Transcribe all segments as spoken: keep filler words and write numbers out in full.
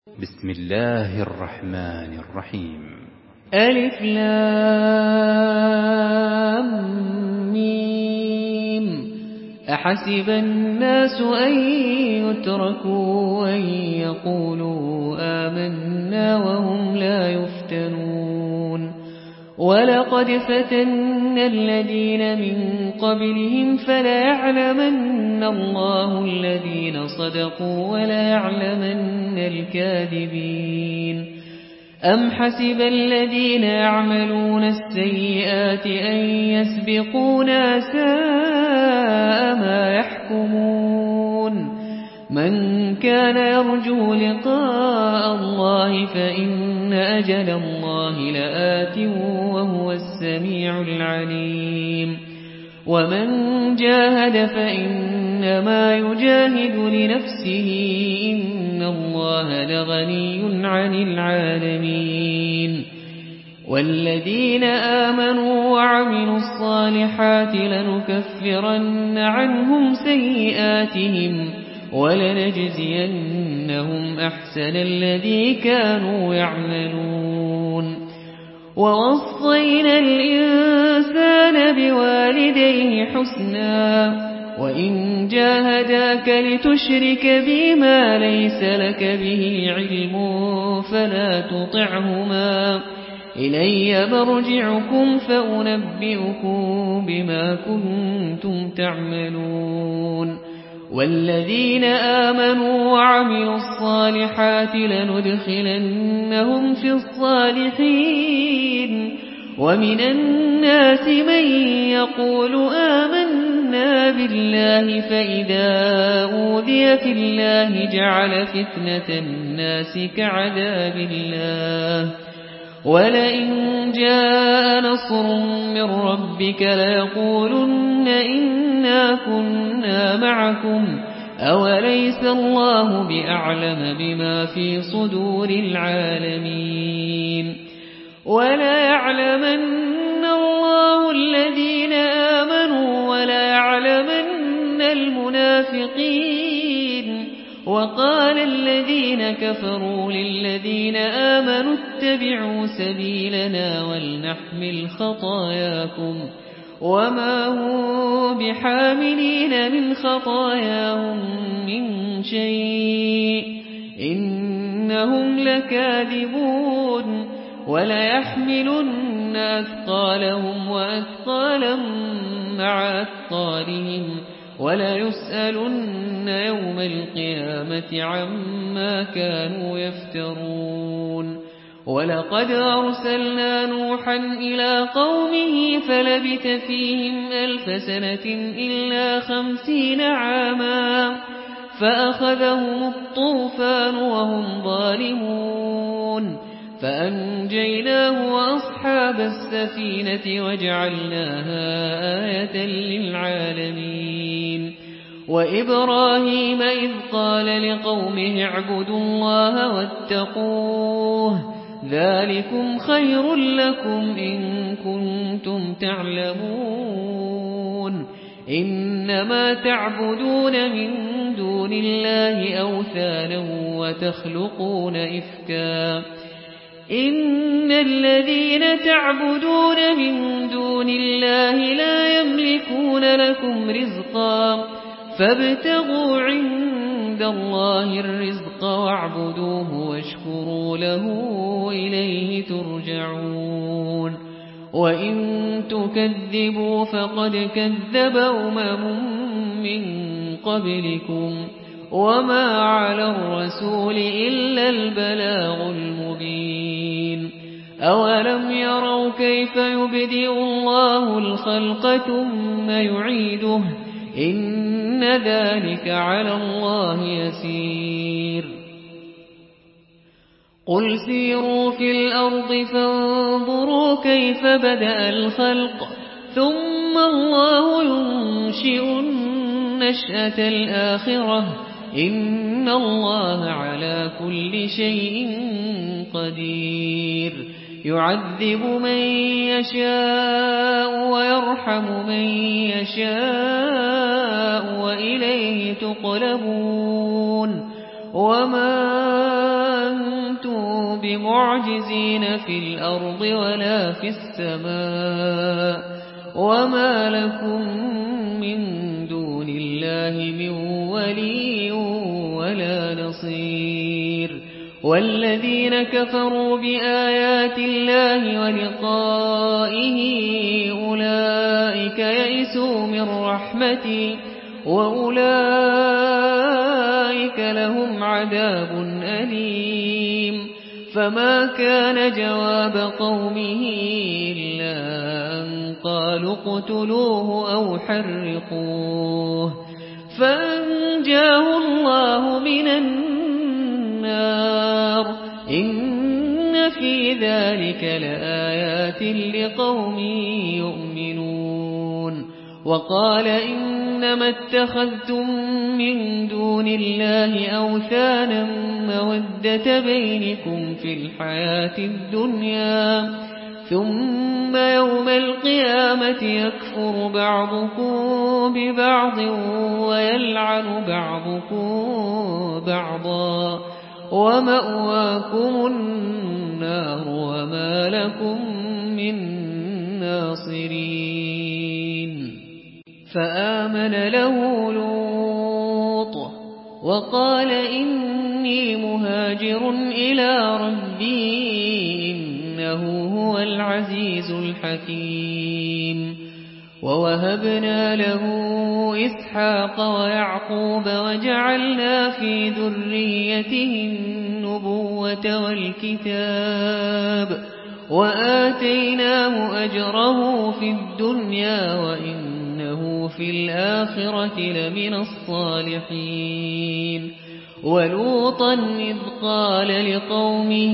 بسم الله الرحمن الرحيم. ألف لام ميم. أحسب الناس أن يتركوا أن يقولوا آمنا وهم لا يفتنون. ولقد فتنا الذين من قبلهم فليعلمن الله الذين صدقوا وليعلمن الكاذبين. أم حسب الذين يعملون السيئات أن يسبقونا ساء ما يحكمون. من كان يرجو لقاء الله فإن أجل الله لآت وهو السميع العليم. ومن جاهد فإنما يجاهد لنفسه إن الله لغني عن العالمين. والذين آمنوا وعملوا الصالحات لنكفرن عنهم سيئاتهم ولنجزينهم أحسن الذي كانوا يعملون. ووصينا الإنسان بوالديه حسنا وإن جاهداك لتشرك بي ما ليس لك به علم فلا تطعهما إلي مرجعكم فأنبئكم بما كنتم تعملون. والذين آمنوا وعملوا الصالحات لندخلنهم في الصالحين. ومن الناس من يقول آمنا بالله فإذا أوذي في الله جعل فتنة الناس كعذاب الله. ولئن جاء نصر من ربك ليقولن إنا كنا معكم أوليس الله بأعلم بما في صدور العالمين. ولا يعلمن الله الذين آمنوا ولا يعلمن المنافقين. وقال الذين كفروا للذين آمنوا اتبعوا سبيلنا ولنحمل خطاياكم وما هم بحاملين من خطاياهم من شيء إنهم لكاذبون. وليحملن أثقالهم وأثقالا مع أثقالهم وليسألن يوم القيامة عما كانوا يفترون. ولقد أرسلنا نوحا إلى قومه فلبث فيهم ألف سنة إلا خمسين عاما فأخذهم الطوفان وهم ظالمون فأنجيناه وأصحاب السفينة وجعلناها آية للعالمين. وإبراهيم إذ قال لقومه اعبدوا الله واتقوه ذلكم خير لكم إن كنتم تعلمون. إنما تعبدون من دون الله أوثانا وتخلقون إفكا إن الذين تعبدون من دون الله لا يملكون لكم رزقا فابتغوا عند الله الرزق واعبدوه واشكروا له إليه ترجعون. وإن تكذبوا فقد كذب أمم من قبلكم وما على الرسول إلا البلاغ المبين. أولم يروا كيف يبدئ الله الخلق ثم يعيده إن ذلك على الله يسير. قل سيروا في الأرض فانظروا كيف بدأ الخلق ثم الله ينشئ النشأة الآخرة إن الله على كل شيء قدير. يعذب من يشاء ويرحم من يشاء وإليه تقلبون. وما بمعجزين في الأرض ولا في السماء وما لكم من دون الله من ولي ولا نصير والذين كفروا بآيات الله ولقائه أولئك يئسوا من رحمتي وأولئك لهم عذاب أليم فما كان جواب قومه إلا أن قالوا اقتلوه أو حرقوه فأنجاه الله من النار إن في ذلك لآيات لقوم يؤمنون وقال إنما اتخذتم من دون الله أوثانا مودة بينكم في الحياة الدنيا ثم يوم القيامة يكفر بعضكم ببعض ويلعن بعضكم بعضا ومأواكم النار وما لكم من ناصرين فآمن له لوط وقال إني مهاجر إلى ربي إنه هو العزيز الحكيم ووهبنا له إسحاق ويعقوب وجعلنا في ذريته النبوة والكتاب وآتيناه أجره في الدنيا وإنه في الآخرة لمن الصالحين ولوطا إذ قال لقومه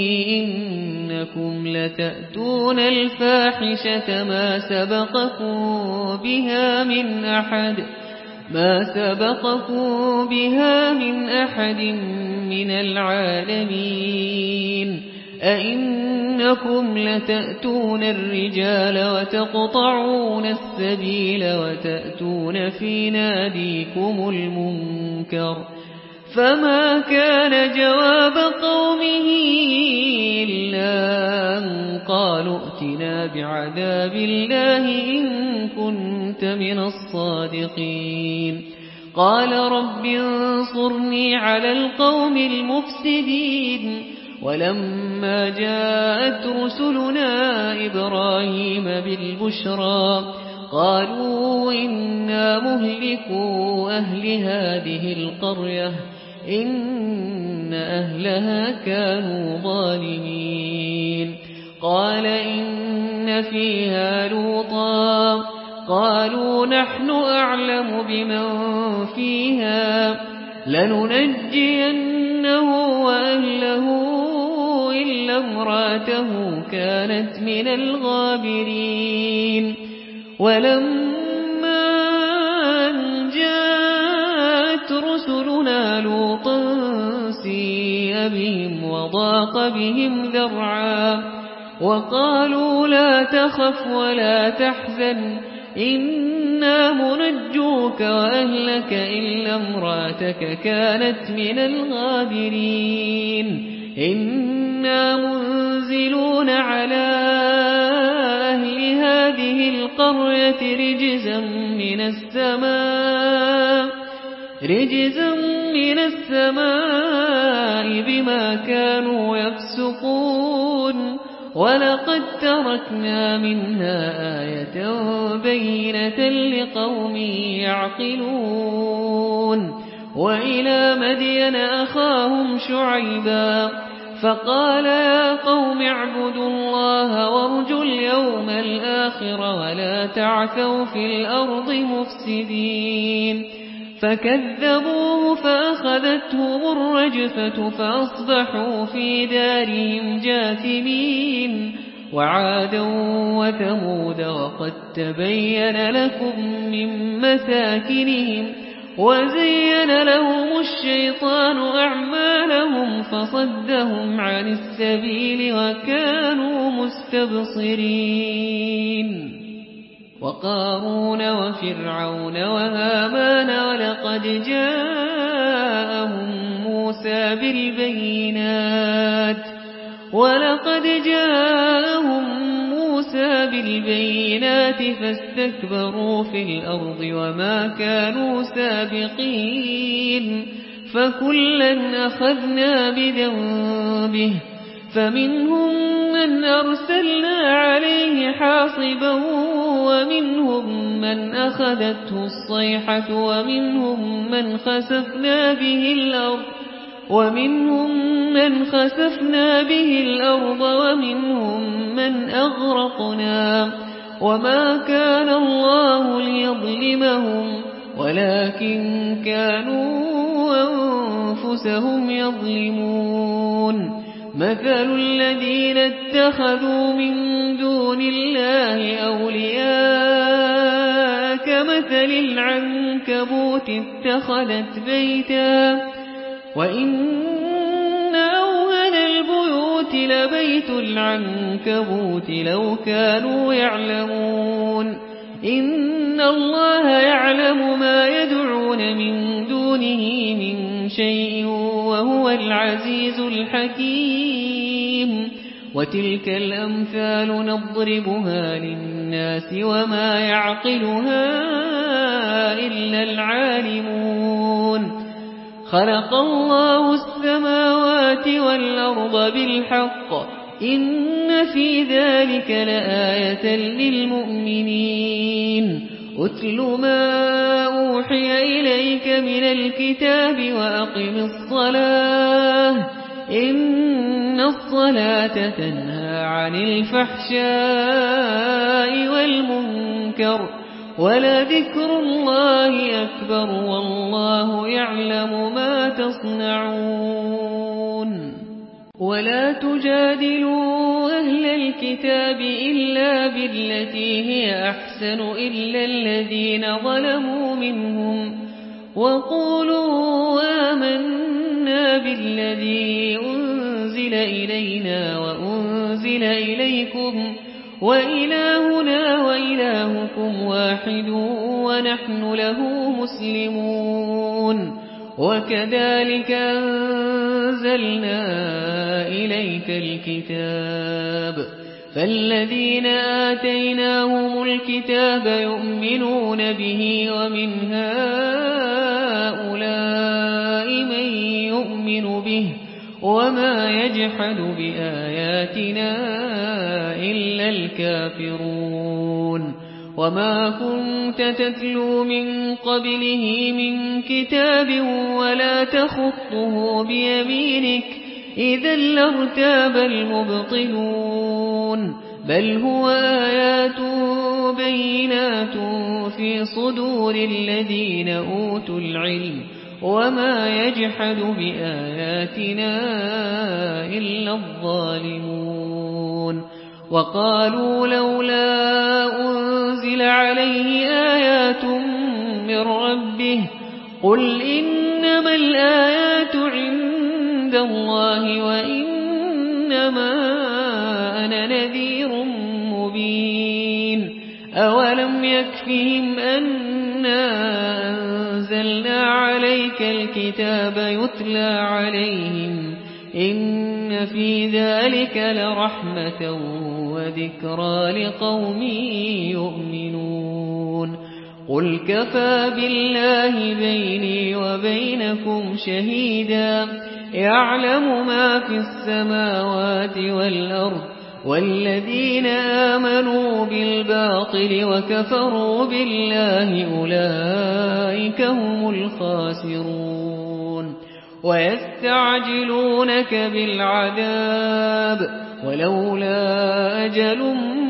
إنكم لتأتون الفاحشة ما سبقكم بها من أحد ما سبقكم بها من أحد من العالمين أئنكم لتأتون الرجال وتقطعون السبيل وتأتون في ناديكم المنكر فما كان جواب قومه إلا أن قالوا ائتنا بعذاب الله إن كنت من الصادقين قال رب انصرني على القوم المفسدين ولما جاءت رسلنا إبراهيم بالبشرى قالوا إنا مهلكو أهل هذه القرية إن أهلها كانوا ظالمين قال إن فيها لوطا قالوا نحن أعلم بمن فيها لننجينه وأهله إلا امراته كانت من الغابرين ولما أن جاءت رسلنا لوطا سيء بهم وضاق بهم ذرعا وقالوا لا تخف ولا تحزن إنا منجوك وأهلك إلا امراتك كانت من الغابرين إنا منزلون على أهل هذه القرية رجزا من السماء رجزا من السماء بما كانوا يفسقون ولقد تركنا منها آية بينة لقوم يعقلون وإلى مدين أخاهم شعيبا فقال يا قوم اعبدوا الله وارجوا اليوم الآخر ولا تعثوا في الأرض مفسدين فكذبوه فأخذتهم الرجفة فأصبحوا في دارهم جاثمين وعادا وثمود وقد تبين لكم من مساكنهم وزين لهم الشيطان أعمالهم فصدهم عن السبيل وكانوا مستبصرين وقارون وفرعون وهامان ولقد جاءهم موسى بالبينات ولقد جاءهم موسى بالبينات فاستكبروا في الأرض وما كانوا سابقين فكلا أخذنا بذنبه فمنهم من أرسلنا عليه حاصبا ومنهم من أخذته الصيحة ومنهم من خسفنا به الأرض ومنهم من خسفنا به الأرض ومنهم من أغرقنا وما كان الله ليظلمهم ولكن كانوا أنفسهم يظلمون مثل الذين اتخذوا من دون الله أولياء كمثل العنكبوت اتخذت بيتا وإن أوهن البيوت لبيت العنكبوت لو كانوا يعلمون إن الله يعلم ما يدعون من دونه من شيء وهو العزيز الحكيم وتلك الأمثال نضربها للناس وما يعقلها إلا العالمون خلق الله السماوات والأرض بالحق إن في ذلك لآية للمؤمنين أتل ما أوحي إليك من الكتاب وأقم الصلاة إن الصلاة تنهى عن الفحشاء والمنكر ولذكر الله أكبر والله يعلم ما تصنعون ولا تجادلوا أهل الكتاب إلا بالتي هي أحسن إلا الذين ظلموا منهم وقولوا آمنا بالذي أنزل إلينا وأنزل إليكم وإلهنا وإلهكم واحد ونحن له مسلمون وكذلك أنزلنا إليك الكتاب فالذين آتيناهم الكتاب يؤمنون به ومن هؤلاء من يؤمن به وما يجحد بآياتنا إلا الكافرون وما كنت تتلو من قبله من كتاب ولا تخطه بيمينك إذا لارتاب المبطلون بل هو آيات بينات في صدور الذين أوتوا العلم وما يجحد بآياتنا إلا الظالمون وقالوا لولا أنزل عليه آيات من ربه قل إنما الآيات عند الله وإنما أنا نذير مبين أولم يكفهم أنا أنزلنا عليك الكتاب يتلى عليهم إن في ذلك لرحمة وذكرى لقوم يؤمنون قل كفى بالله بيني وبينكم شهيدا يعلم ما في السماوات والأرض والذين آمنوا بالباطل وكفروا بالله أولئك هم الخاسرون ويستعجلونك بالعذاب ولولا أجل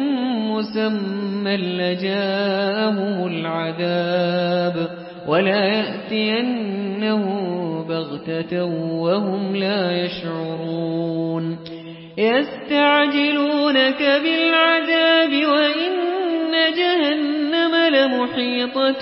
مسمى لجاءهم العذاب ولا يأتينه بغتة وهم لا يشعرون يستعجلونك بالعذاب وإن جهنم لمحيطة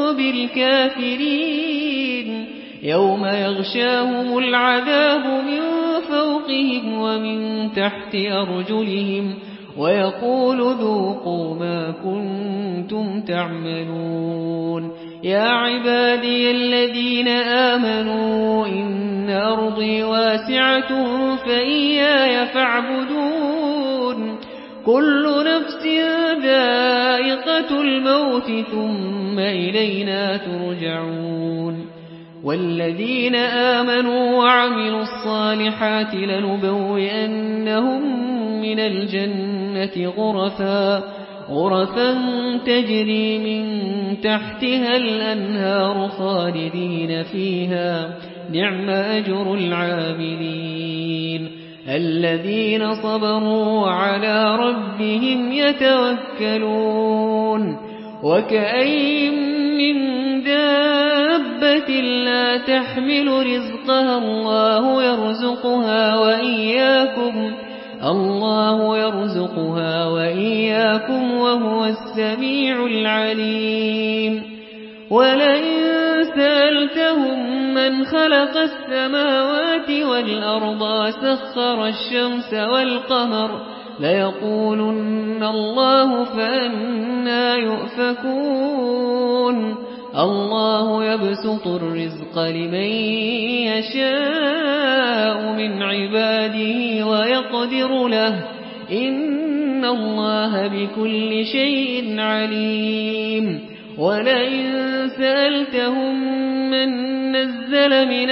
بالكافرين يوم يغشاهم العذاب من فوقهم ومن تحت أرجلهم ويقول ذوقوا ما كنتم تعملون يا عبادي الذين آمنوا إن أرضي واسعة فإياي فاعبدون كل نفس ذائقة الموت ثم إلينا ترجعون والذين آمنوا وعملوا الصالحات لنبوئنهم من الجنة غرفا غرفا تجري من تحتها الأنهار خالدين فيها نعم أجر العاملين الذين صبروا وعلى ربهم يتوكلون وكأين من دابة لا تحمل رزقها الله يرزقها وإياكم الله يرزقها وإياكم وهو السميع العليم ولئن سألتهم من خلق السماوات والأرض سخر الشمس والقمر ليقولن الله فأنا يؤفكون الله يبسط الرزق لمن يشاء من عباده ويقدر له إن الله بكل شيء عليم ولئن سألتهم من نزل من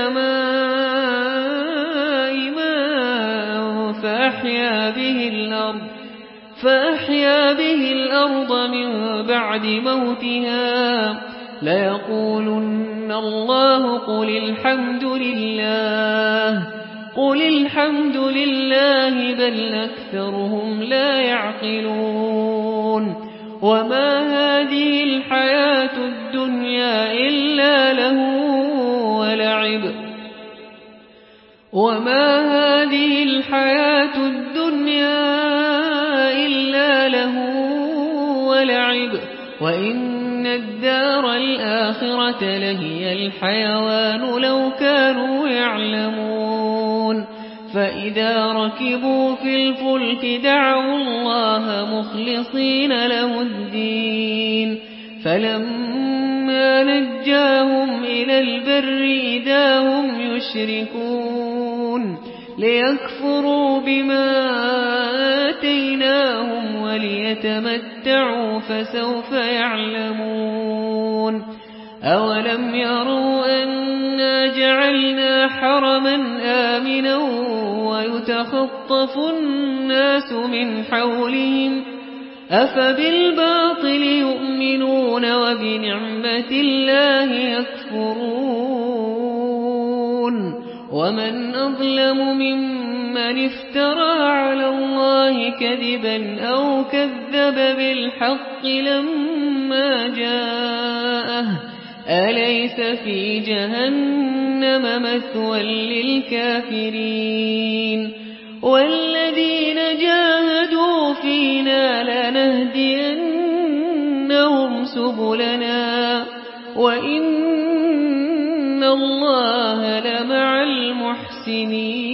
السماء ماء فأحيا به الأرض فأحيا به الأرض من بعد موتها ليقولن الله قل الحمد لله قل الحمد لله بل أكثرهم لا يعقلون وما هذه الحياة الدنيا إلا لهو ولعب وما هذه الحياة الدنيا إلا لهو ولعب وإن الدار الآخرة لهي الحيوان لو كانوا يعلمون فإذا ركبوا في الفلك دعوا الله مخلصين له الدين فلما نجاهم إلى البر إذا هم يشركون ليكفروا بما آتيناهم وليتمتعوا فسوف يعلمون أولم يروا أنا جعلنا حرما آمنا ويتخطف الناس من حولهم أفبالباطل يؤمنون وبنعمة الله يكفرون ومن أظلم ممن افترى على الله كذبا أو كذب بالحق لما جاءه أليس في جهنم مثوى للكافرين والذين جاهدوا فينا لنهدينهم سبلنا وإن الله لمع المحسنين